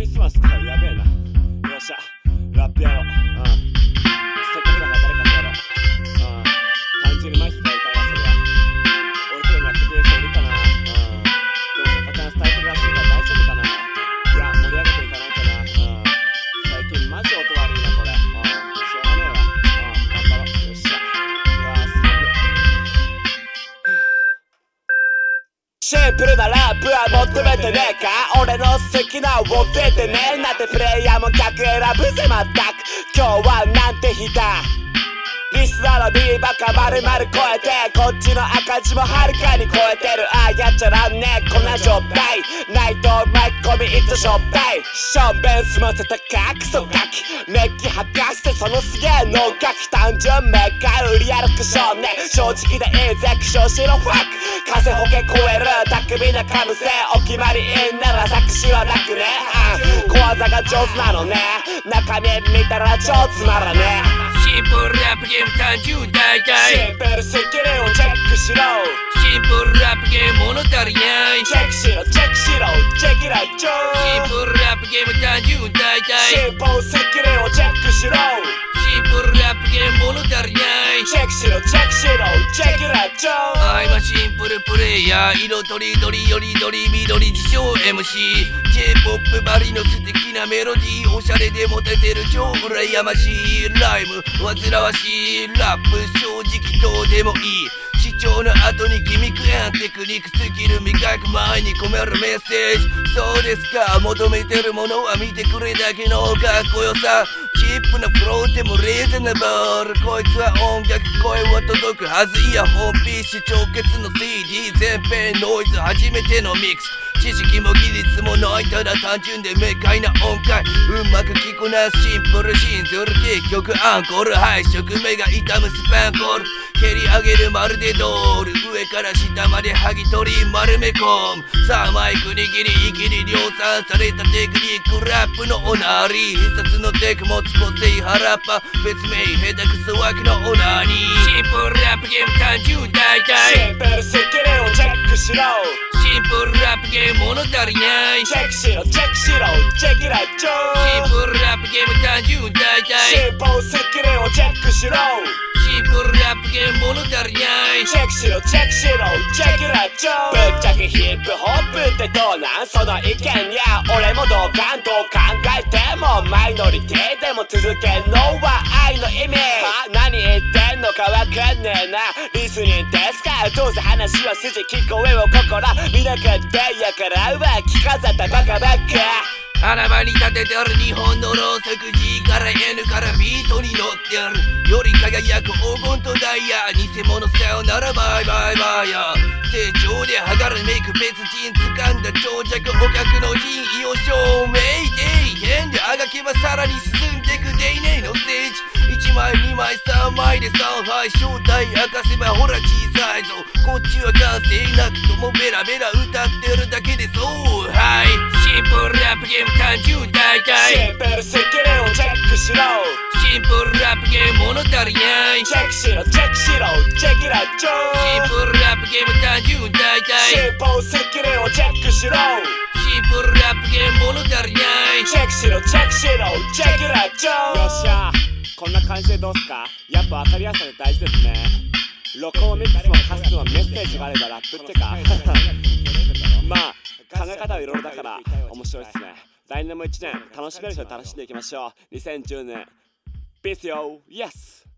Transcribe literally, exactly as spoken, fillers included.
リスマスかやべえな。よっしゃラップやろう。うんせっかくだから誰かとやろう。うん単純にマイクがいたいわ。そりゃ俺とでもやってくれる人いるかな。うんでもさかちゃん伝えてるらしいから大丈夫かな。いや盛り上げていかないとな。うん最近マジ音悪いなこれ。うんしょうがねえわ。うん頑張ろう。よっしゃうわーすごい。シンプルなラップは求めてねえか。俺の好きなを出てねえなんてプレイヤーも客選ぶぜまったく。今日はなんて日だ。リスナーの B ばっか丸々超えてこっちの赤字もはるかに超えてる。ああやっちゃらんねえこんな状態。ないと巻き込みいつしょっぱい。しょんべん済ませたかクソガキメッキ吐かしてそのすげえのガキ。単純メッカ売り歩く少年正直でいいぜ苦笑しろファック。風保険超える巧みなかむせお決まりいんなら作詞はなくね。小技が上手なのね中身見たら超つまらねえ。 シンプルラップゲーム単純大体シンプルスキルをチェックしろ。 シンプルラップゲーム物足りないチェックしろチェックしろチェックライト。 シンプルラップゲーム単純大体シンプルスキルをチェックしろ。 シンプルラップゲーム物足りないチェックしろチェックしろチェックライト。 I'm a シンプルプレイヤー色とりどりよりどり緑自称 エムシー J-ポップ バリの素敵なメロディーおしゃれでモテてる超羨ましいライム煩わしいラップ正直どうでもいい。視聴の後にギミックやテクニックスキル磨く前に込めるメッセージ。そうですか求めてるものは見てくれだけのかっこよさ。チップなフローでもリーズナブルこいつは音楽声は届くはず。イヤホン ピーシー 直結の シーディー 全編ノイズ初めてのミックス。知識も技術もないただ単純で明快な音階うまく着こなすシンプルシンズル結局アンコール配色目が痛むスパンコール蹴り上げるまるでドール上から下まで剥ぎ取り丸め込む。さあマイク握り一気に量産されたテクニックラップのオナリー必殺のテク持つ個性原っぱ別名下手くそ脇のオナニー。シンプルラップゲーム単純大体シンプルスキルをチェックしろ。 シンプルラップゲーム物足りないチェックしろチェックしろチェックライト。 シンプルラップゲーム単純大体シンプルスキルをチェックしろ。 シンプルラップゲーム物足りないチェックしろチェックしろチェックライト。ぶっちゃけヒップホップってどうなんその意見や俺も同感どう考えてもマイノリティでも続けんのは愛の意味。は何言ってんのかわかんねえなリスニングですかどうせ話は筋聞こえを心見なかったやからは聞かせたバカバカ。 穴場に立ててる日本のろうそく G から N からビートに乗ってるより輝く黄金とダイヤ偽物さよならバイバイバイヤ成長で剥がるメイク別人掴んだ長尺お客の品位を証明で変であがけばさらに進んでくデイネイのステージいちまいにまいさんまいでさんはい正体明かせばほら小さいぞこっちは完成なくともベラベラ歌ってるだけでそうはいシンプルラップゲーム単純大体シンプルスキルをチェックしろ。 シンプルラップゲーム物足りないチェックしろチェックしろチェックライト。 シンプルラップゲーム単純大シ体ンプルスキルをチェックしろ。 シンプルラップゲーム物足りないチェックしろチェックしろチェックライト。よっしゃこんな感じでどうすか。やっぱ分かりやすさで大事ですね。録音ミックスも歌詞もメッセージがあればラップってかまあ考え方はいろいろだから面白いですね。来年もいちねん楽しめる人で楽しんでいきましょう。にせんじゅうねんピースよイエス。